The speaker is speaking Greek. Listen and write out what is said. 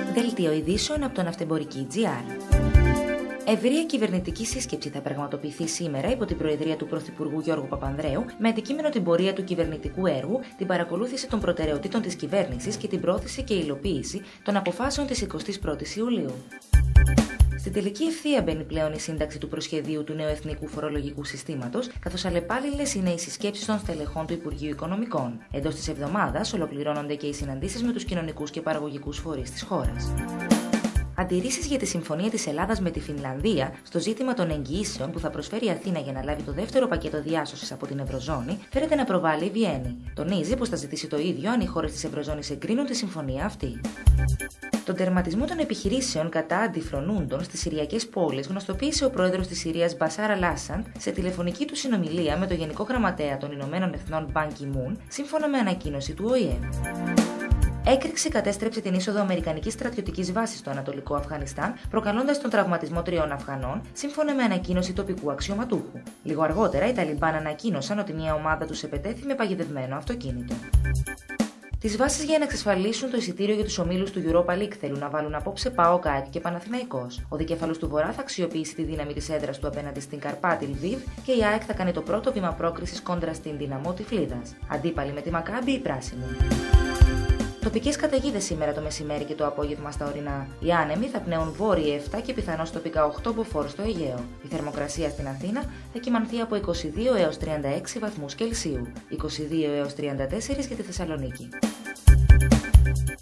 Δελτίο ειδήσεων από το Ναυτεμπορική.gr. Ευρεία κυβερνητική σύσκεψη θα πραγματοποιηθεί σήμερα υπό την προεδρία του Πρωθυπουργού Γιώργου Παπανδρέου, με αντικείμενο την πορεία του κυβερνητικού έργου, την παρακολούθηση των προτεραιοτήτων της κυβέρνησης και την πρόθεση και υλοποίηση των αποφάσεων της 21ης Ιουλίου. Στην τελική ευθεία μπαίνει πλέον η σύνταξη του προσχεδίου του νέου εθνικού φορολογικού συστήματος, καθώς αλλεπάλληλες είναι οι συσκέψεις των στελεχών του Υπουργείου Οικονομικών. Εντός της εβδομάδας ολοκληρώνονται και οι συναντήσεις με τους κοινωνικούς και παραγωγικούς φορείς της χώρας. Αντιρρήσεις για τη συμφωνία της Ελλάδας με τη Φινλανδία στο ζήτημα των εγγυήσεων που θα προσφέρει η Αθήνα για να λάβει το δεύτερο πακέτο διάσωσης από την Ευρωζώνη, φέρεται να προβάλλει η Βιέννη. Τονίζει πως θα ζητήσει το ίδιο αν οι χώρες της Ευρωζώνης εγκρίνουν τη συμφωνία αυτή. Τον τερματισμό των επιχειρήσεων κατά αντιφρονούντων στις συριακές πόλεις γνωστοποίησε ο πρόεδρος της Συρίας Μπασάρ Αλ-Άσαντ σε τηλεφωνική του συνομιλία με τον Γενικό Γραμματέα των Ηνωμένων Εθνών Μπαν Κι Μουν, σύμφωνα με ανακοίνωση του ΟΗΕ. Έκρηξη κατέστρεψε την είσοδο αμερικανικής στρατιωτικής βάσης στο Ανατολικό Αφγανιστάν, προκαλώντας τον τραυματισμό 3 Αφγανών, σύμφωνα με ανακοίνωση τοπικού αξιωματούχου. Λίγο αργότερα, οι Ταλιμπάν ανακοίνωσαν ότι μια ομάδα τους επετέθη με παγιδευμένο αυτοκίνητο. Τις βάσεις για να εξασφαλίσουν το εισιτήριο για τους ομίλους του Europa League θέλουν να βάλουν απόψε ΠΑΟΚ, ΑΕΚ και Παναθηναϊκός. Ο δικέφαλος του Βορρά θα αξιοποιήσει τη δύναμη της έδρας του απέναντι στην Καρπάτη Λβίβ και η ΑΕΚ θα κάνει το πρώτο βήμα πρόκρισης κόντρα στην Δυναμό Τυφλίδας. Αντίπαλοι με τη Μακάμπι, οι πράσινοι. Τοπικές καταιγίδες σήμερα το μεσημέρι και το απόγευμα στα ορεινά. Οι άνεμοι θα πνέουν βόρειοι 7 και πιθανώς τοπικά 8 μποφόρ στο Αιγαίο. Η θερμοκρασία στην Αθήνα θα κυμανθεί από 22 έως 36 βαθμούς Κελσίου, 22 έως 34 για τη Θεσσαλονίκη.